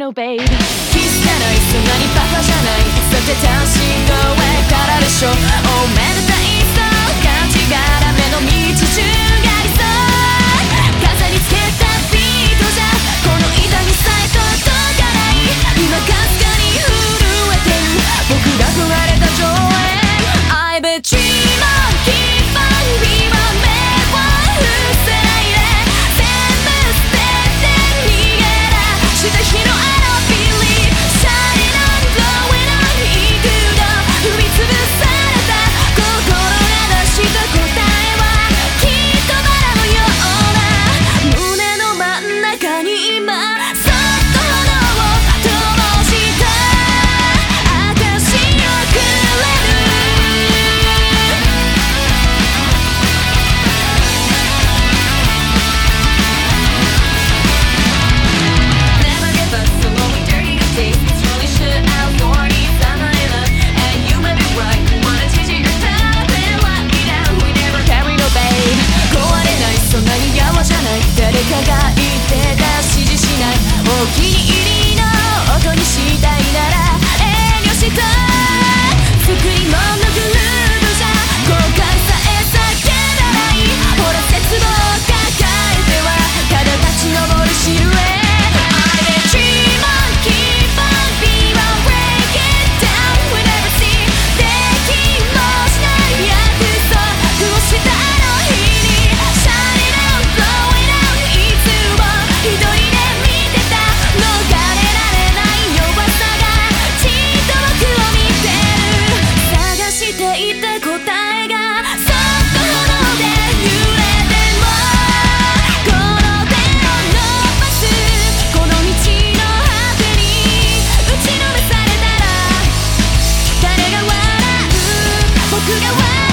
のベイブ気づかないそんなにバカじゃないいつだって単身の上からでしょおめでたいそう感じがらめの道中がありそう風につけたビートじゃこの痛みさえ届かない今かすかに震えてる僕が踏まれた上演 I bet dream on keep on be my man を伏せないで全部捨てて逃げ出した日のあのビリー Shining on glowing on 幾度踏みつぶされた心が出した答えはきっとバラのような胸の真ん中に今そっと炎を灯した証をくれるNever give up, so lonely, dirty good taste. It's really shit out, thorny, I'm not in love. And you might be right, wanna change it yourself and let me down. We never carry no babe. 壊れない、そんなにやわじゃない。誰かが言ってた、指示しない。お気に入りの音にしたいなら遠慮した。作り物のグルーブじゃ後悔さえ叫ばない。ほら絶望を抱えてはただ立ち上るシルエット。Dream on, keep on, be on, break it down. We never see できもしない約束をしたあの日に Shining on, blowing on いつも一人で見てた逃れられない弱さがじっと僕を見てる探していた答えがそっと炎で揺れてもこの手を伸ばすこの道の果てに打ちのめされたら誰が笑う僕が笑う